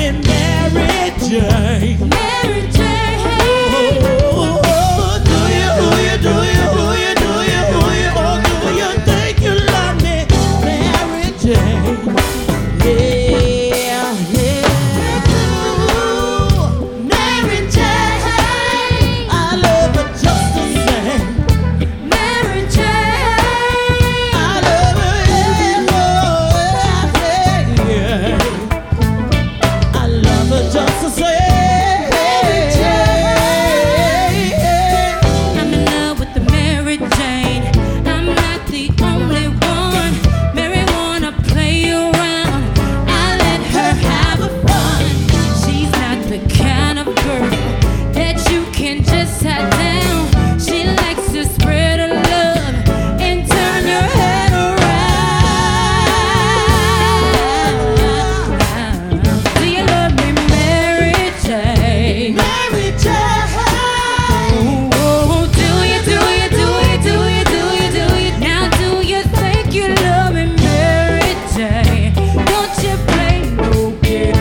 saying Mary Jane. Mary Jane. Oh, do you, do you think you love me, Mary Jane? Yeah, yeah. Ooh, Mary Jane, I love her just the same. Mary Jane. I love her, yeah, yeah. I love her just the same. I'm in love with the Mary Jane. I'm not the only one. Mary wanna play around. I let her have a fun. She's not the kind of girl that you can just sit down. She likes to spread her love and turn your head around. Do you love me, Mary Jane? Mary Jane. Oh, do you, do you, do you, do you, do you, do you? Now do you think you love me, Mary Jane? Don't you play no game?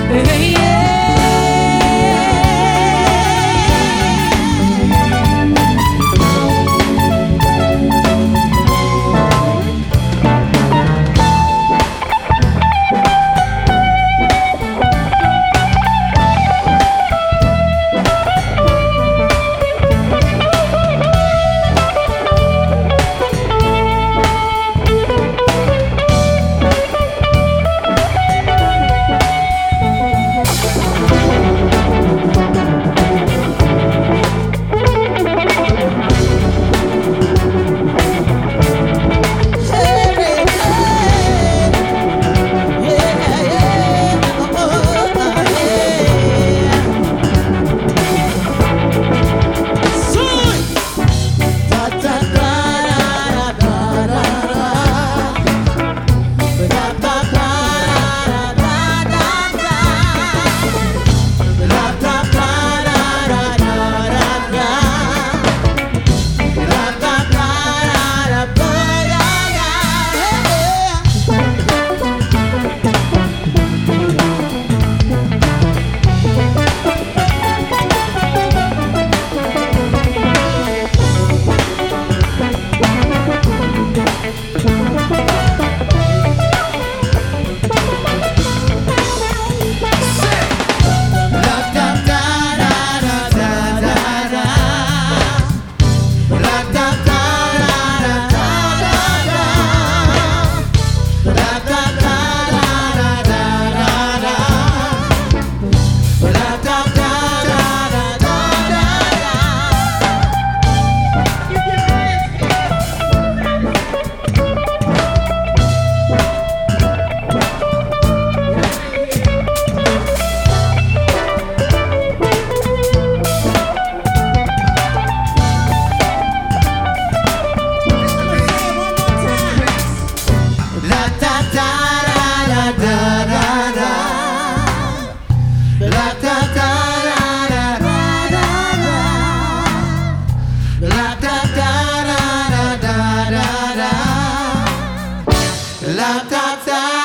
La da da